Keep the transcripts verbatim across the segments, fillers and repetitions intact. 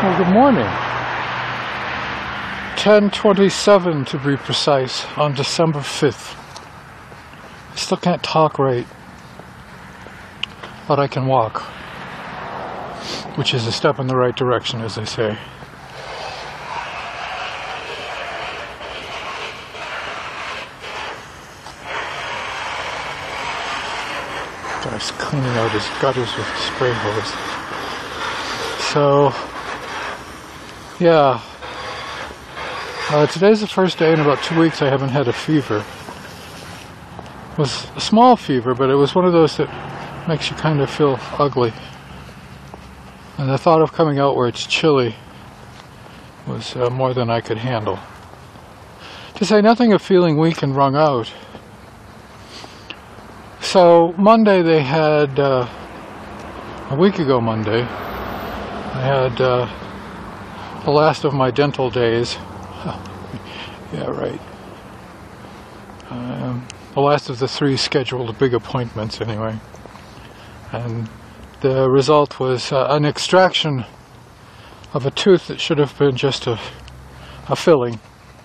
Well, good morning. ten twenty-seven to be precise, on December fifth. I still can't talk right, but I can walk, which is a step in the right direction, as they say. Guy's cleaning out his gutters with a spray hose. So, yeah. Uh, today's the first day in about two weeks I haven't had a fever. It was a small fever, but it was one of those that makes you kind of feel ugly. And the thought of coming out where it's chilly was uh, more than I could handle. To say nothing of feeling weak and wrung out. So Monday they had, uh, a week ago Monday, I had uh, the last of my dental days. Yeah, right. Um, the last of the three scheduled big appointments, anyway. And the result was uh, an extraction of a tooth that should have been just a, a filling.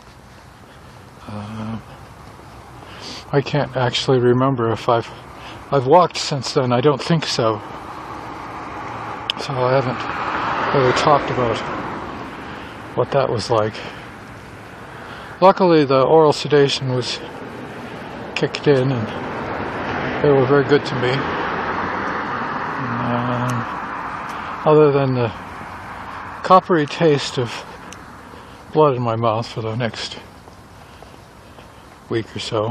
Uh, I can't actually remember if I've I've walked since then. I don't think so. So I haven't really talked about what that was like. Luckily, the oral sedation was kicked in, and they were very good to me. Um, other than the coppery taste of blood in my mouth for the next week or so.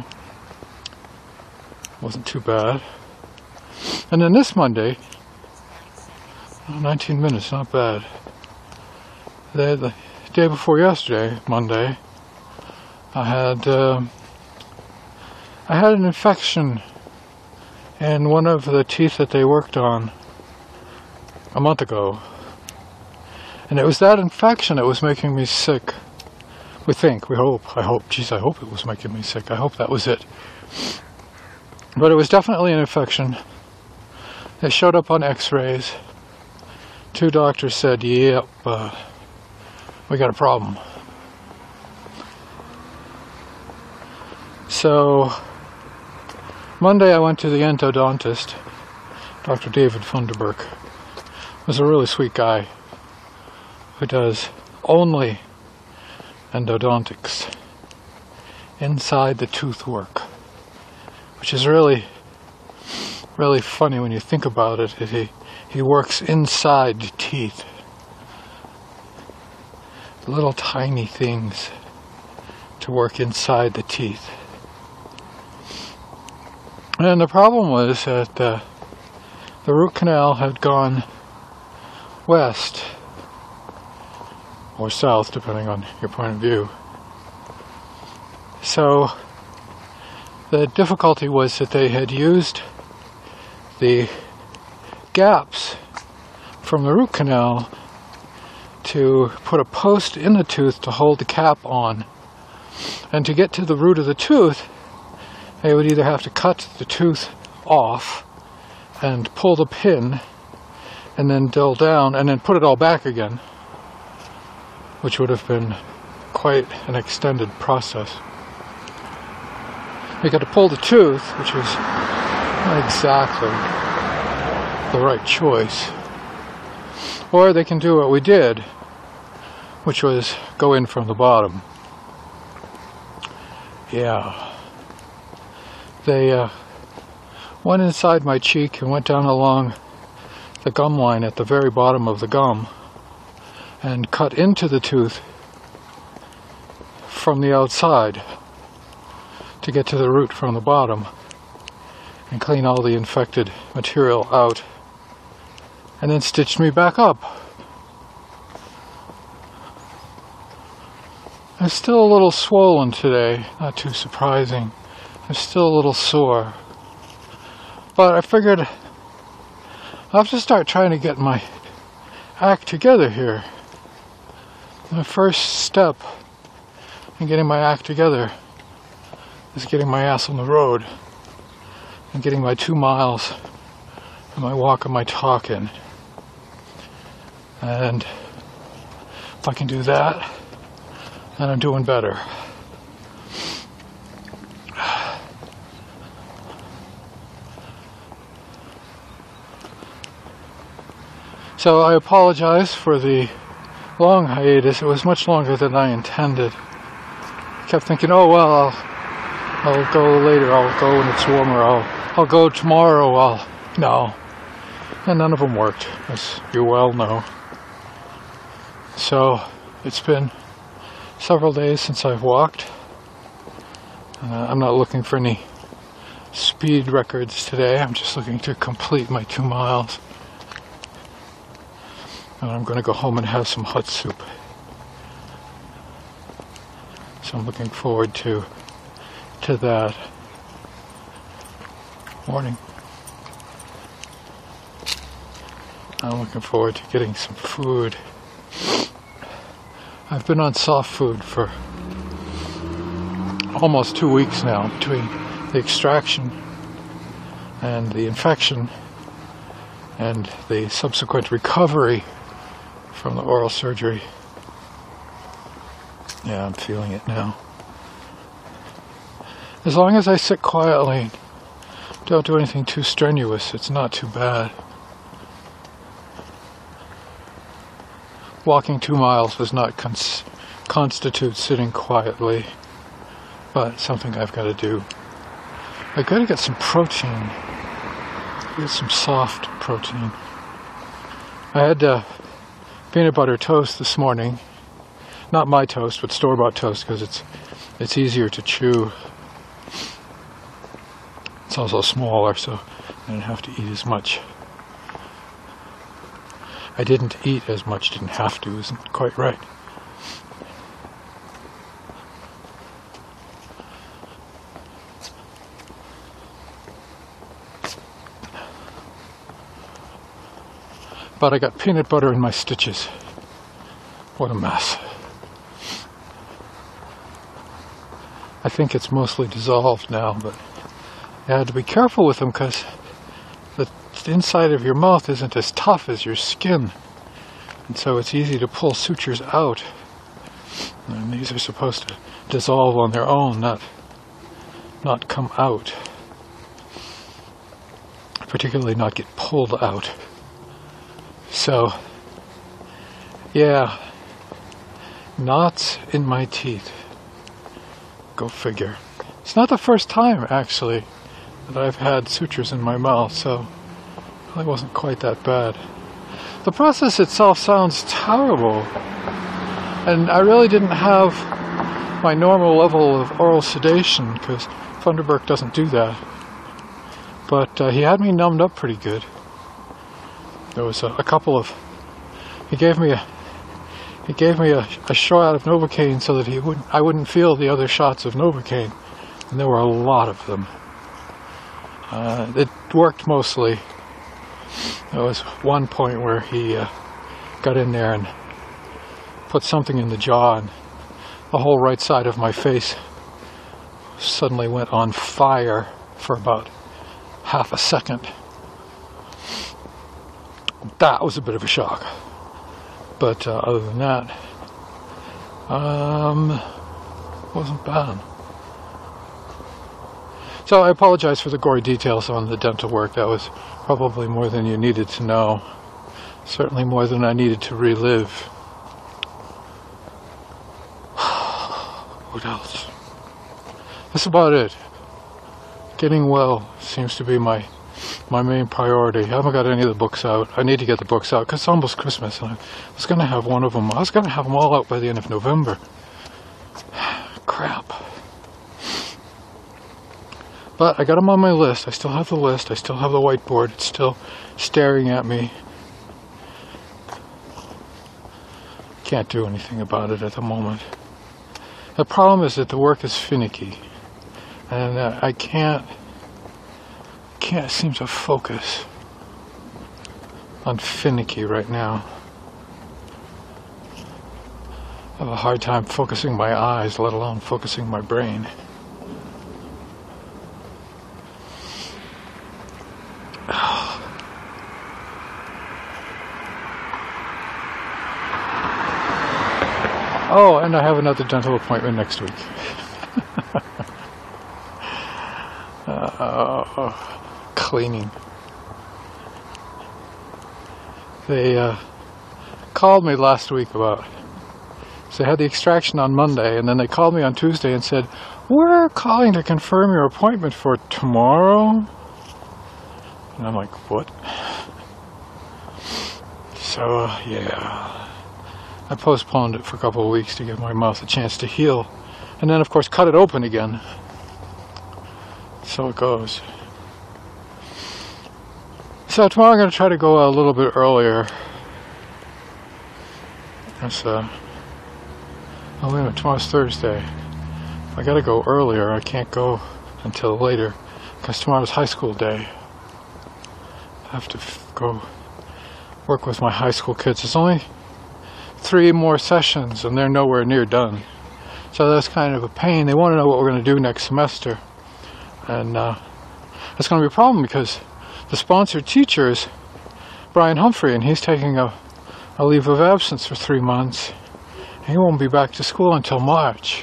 Wasn't too bad. And then this Monday, nineteen minutes, not bad. The, the day before yesterday, Monday, I had uh, I had an infection in one of the teeth that they worked on a month ago, and it was that infection that was making me sick. We think, we hope, I hope, geez, I hope it was making me sick. I hope that was it. But it was definitely an infection. It showed up on x-rays. Two doctors said, yep, uh, we got a problem. So, Monday I went to the endodontist, Doctor David Funderburk. Was a really sweet guy who does only endodontics, inside the tooth work, which is really, really funny when you think about it. He, he works inside teeth, little tiny things to work inside the teeth. And the problem was that uh, the root canal had gone west, or south, depending on your point of view. So the difficulty was that they had used the gaps from the root canal to put a post in the tooth to hold the cap on. And to get to the root of the tooth, they would either have to cut the tooth off and pull the pin and then drill down and then put it all back again, which would have been quite an extended process. They got to pull the tooth, which was not exactly the right choice. Or they can do what we did, which was go in from the bottom. Yeah. They uh, went inside my cheek and went down along the gum line at the very bottom of the gum and cut into the tooth from the outside to get to the root from the bottom and clean all the infected material out, and then stitched me back up. I'm still a little swollen today, not too surprising. I'm still a little sore, but I figured I'll have to start trying to get my act together here. My first step in getting my act together is getting my ass on the road and getting my two miles and my walk and my talk in. And If I can do that, then I'm doing better. So I apologize for the long hiatus. It was much longer than I intended. I kept thinking, oh well, I'll, I'll go later, I'll go when it's warmer, I'll, I'll go tomorrow, I'll... No. And none of them worked, as you well know. So, it's been several days since I've walked. Uh, I'm not looking for any speed records today, I'm just looking to complete my two miles. And I'm going to go home and have some hot soup. So I'm looking forward to to that. Morning. I'm looking forward to getting some food. I've been on soft food for almost two weeks now, between the extraction and the infection and the subsequent recovery from the oral surgery. Yeah, I'm feeling it now. As long as I sit quietly, don't do anything too strenuous, it's not too bad. Walking two miles does not cons constitute sitting quietly, but it's something I've got to do. I've got to get some protein, get some soft protein. I had uh, peanut butter toast this morning. Not my toast, but store-bought toast, because it's it's easier to chew. It's also smaller, so I don't have to eat as much. I didn't eat as much, didn't have to, isn't quite right. But I got peanut butter in my stitches. What a mess. I think it's mostly dissolved now, but you had to be careful with them because the inside of your mouth isn't as tough as your skin. And so it's easy to pull sutures out. And these are supposed to dissolve on their own, not, not come out. Particularly not get pulled out. So, yeah, knots in my teeth. Go figure. It's not the first time, actually, that I've had sutures in my mouth, so it really wasn't quite that bad. The process itself sounds terrible, and I really didn't have my normal level of oral sedation, because Funderburk doesn't do that. But uh, he had me numbed up pretty good. There was a, a couple of, he gave me a, he gave me a, a shot of Novocaine so that he wouldn't, I wouldn't feel the other shots of Novocaine, and there were a lot of them. Uh, it worked mostly. There was one point where he uh, got in there and put something in the jaw, and the whole right side of my face suddenly went on fire for about half a second. That was a bit of a shock. But uh, other than that, um, wasn't bad. So I apologize for the gory details on the dental work. That was probably more than you needed to know. Certainly more than I needed to relive. What else? That's about it. Getting well seems to be my my main priority. I haven't got any of the books out. I need to get the books out because it's almost Christmas, and I was going to have one of them. I was going to have them all out by the end of November. Crap. But I got them on my list. I still have the list. I still have the whiteboard. It's still staring at me. Can't do anything about it at the moment. The problem is that the work is finicky, and uh, I can't can't seem to focus on finicky right now. I have a hard time focusing my eyes, let alone focusing my brain. Oh, and I have another dental appointment next week. uh, cleaning. They uh, called me last week about, so they had the extraction on Monday, and then they called me on Tuesday and said, we're calling to confirm your appointment for tomorrow. And I'm like, what? So, uh, yeah. I postponed it for a couple of weeks to give my mouth a chance to heal. And then, of course, cut it open again. So it goes. So tomorrow I'm going to try to go a little bit earlier. That's, uh... Oh, wait a minute, tomorrow's Thursday. I got to go earlier. I can't go until later, because tomorrow's high school day. I have to f go work with my high school kids. It's only three more sessions and they're nowhere near done, so that's kind of a pain. They want to know what we're going to do next semester, and uh, that's going to be a problem because the sponsored teacher is Brian Humphrey, and he's taking a, a leave of absence for three months. He won't be back to school until March.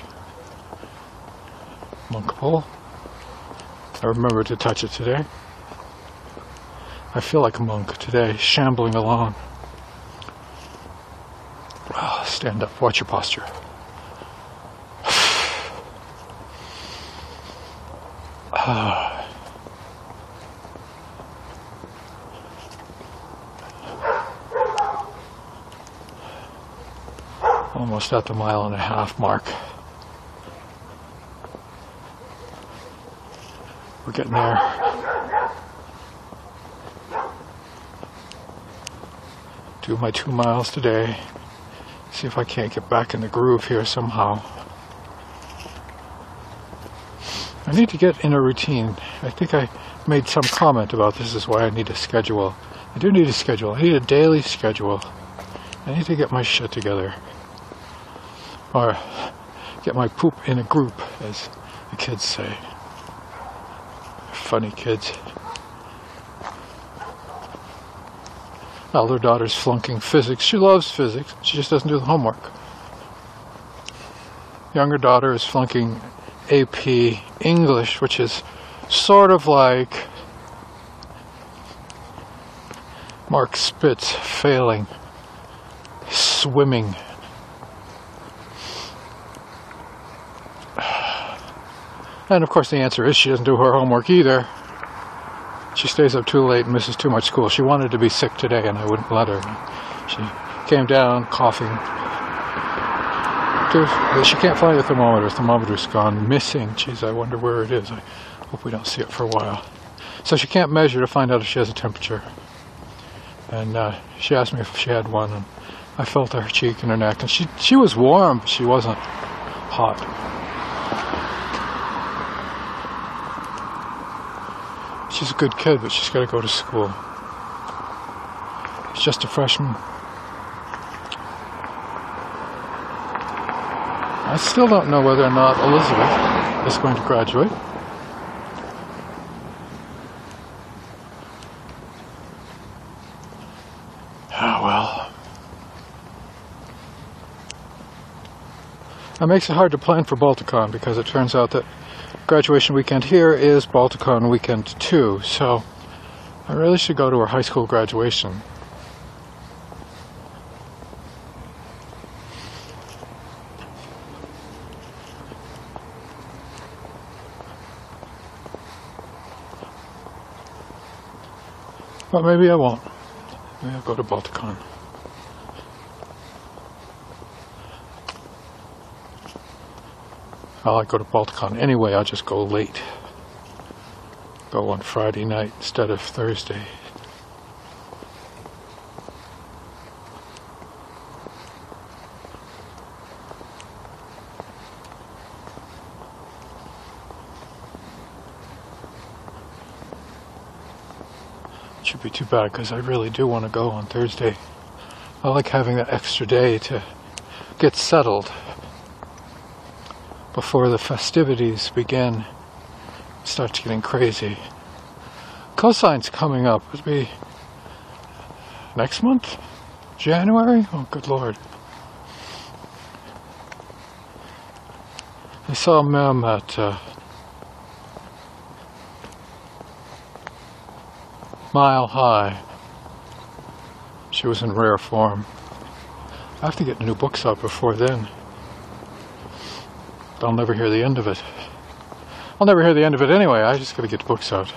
Monk pole. I remember to touch it today. I feel like a monk today, shambling along. Oh, stand up, watch your posture. Ah. Almost at the mile and a half mark. We're getting there. Do my two miles today. See if I can't get back in the groove here somehow. I need to get in a routine. I think I made some comment about this is why I need a schedule. I do need a schedule. I need a daily schedule. I need to get my shit together. Or get my poop in a group, as the kids say. Funny kids. Elder daughter's flunking physics. She loves physics. She just doesn't do the homework. Younger daughter is flunking A P English, which is sort of like Mark Spitz failing swimming. And of course the answer is she doesn't do her homework either. She stays up too late and misses too much school. She wanted to be sick today and I wouldn't let her. She came down coughing. She can't find the thermometer. The thermometer's gone missing. Jeez, I wonder where it is. I hope we don't see it for a while. So she can't measure to find out if she has a temperature. And uh, she asked me if she had one, and I felt her cheek and her neck. And she, she was warm, but she wasn't hot. She's a good kid, but she's got to go to school. She's just a freshman. I still don't know whether or not Elizabeth is going to graduate. Ah, well. It makes it hard to plan for Balticon because it turns out that graduation weekend here is Balticon weekend too, so I really should go to her high school graduation. But maybe I won't. Maybe I'll go to Balticon. Well, I go to Balticon anyway, I'll just go late. Go on Friday night instead of Thursday. Should be too bad because I really do want to go on Thursday. I like having that extra day to get settled before the festivities begin. It starts getting crazy. Cosine's coming up. It'll be next month? January? Oh, good Lord. saw Mem at uh, Mile High. She was in rare form. I have to get new books out before then. I'll never hear the end of it. I'll never hear the end of it anyway. I just gotta get the books out.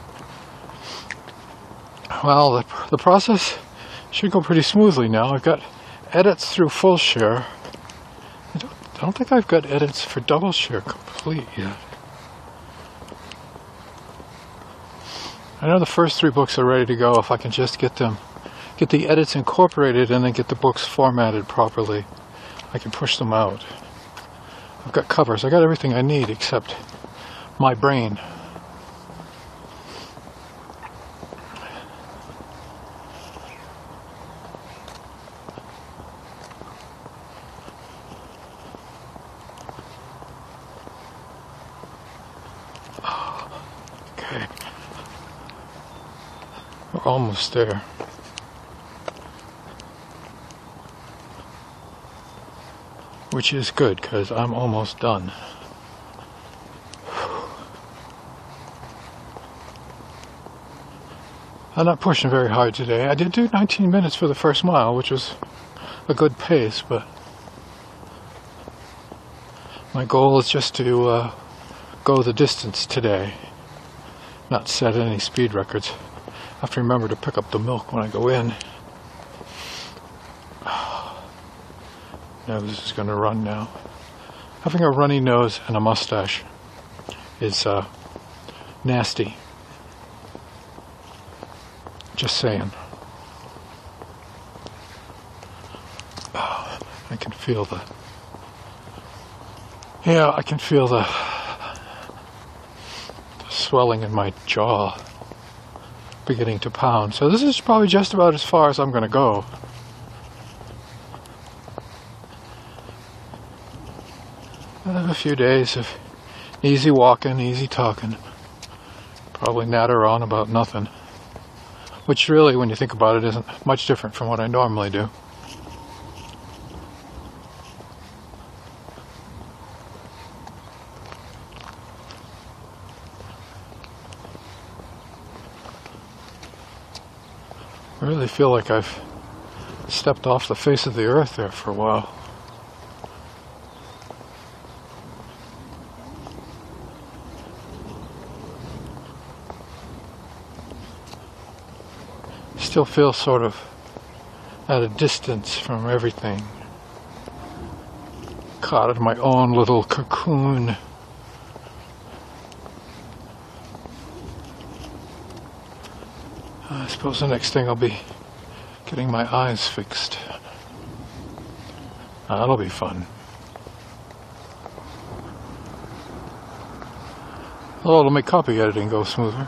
Well, the, the process should go pretty smoothly now. I've got edits through full share. I don't, I don't think I've got edits for double share complete yet. I know the first three books are ready to go if I can just get them, get the edits incorporated and then get the books formatted properly. I can push them out. I've got covers. I got everything I need except my brain. Okay. We're almost there. Which is good, because I'm almost done. I'm not pushing very hard today. I did do nineteen minutes for the first mile, which was a good pace, but my goal is just to uh, go the distance today, not set any speed records. I have to remember to pick up the milk when I go in. Nose is going to run now. Having a runny nose and a mustache is uh, nasty. Just saying. Oh, I can feel the... Yeah, I can feel the, the swelling in my jaw beginning to pound. So this is probably just about as far as I'm going to go. A few days of easy walking, easy talking. Probably natter on about nothing. Which really, when you think about it, isn't much different from what I normally do. I really feel like I've stepped off the face of the earth there for a while. Still feel sort of at a distance from everything. Caught in my own little cocoon. I suppose the next thing I'll be getting my eyes fixed. That'll be fun. Well, it'll make copy editing go smoother.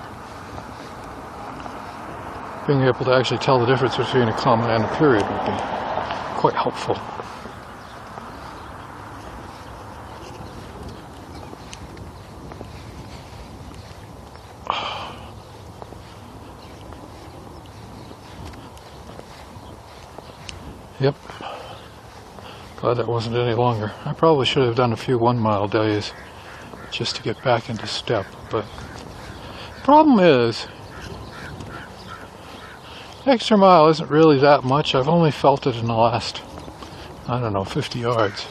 Being able to actually tell the difference between a comma and a period would be quite helpful. Yep. Glad that wasn't any longer. I probably should have done a few one mile days just to get back into step, but the problem is extra mile isn't really that much. I've only felt it in the last, I don't know, fifty yards.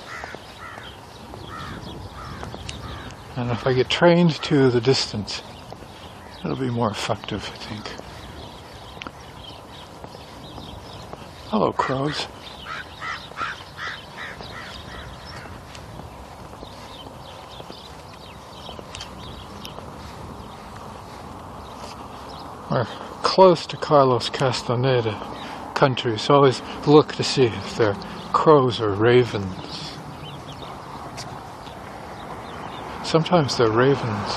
And if I get trained to the distance, it'll be more effective, I think. Hello, crows. We're close to Carlos Castaneda country, so I always look to see if they're crows or ravens. Sometimes they're ravens.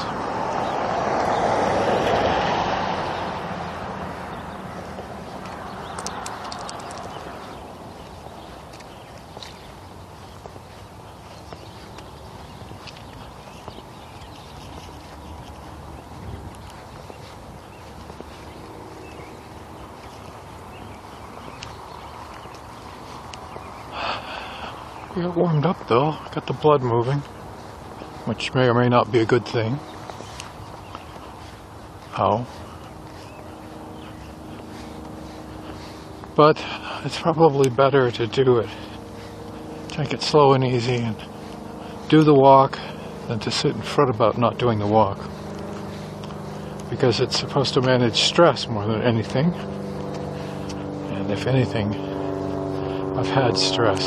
We got warmed up though, got the blood moving. which may or may not be a good thing. Oh. But it's probably better to do it. Take it slow and easy and do the walk than to sit and fret about not doing the walk. Because it's supposed to manage stress more than anything. And if anything, I've had stress.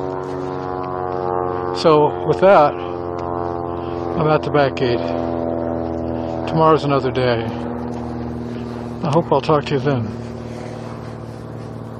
So with that, I'm at the back gate. Tomorrow's another day. I hope I'll talk to you then.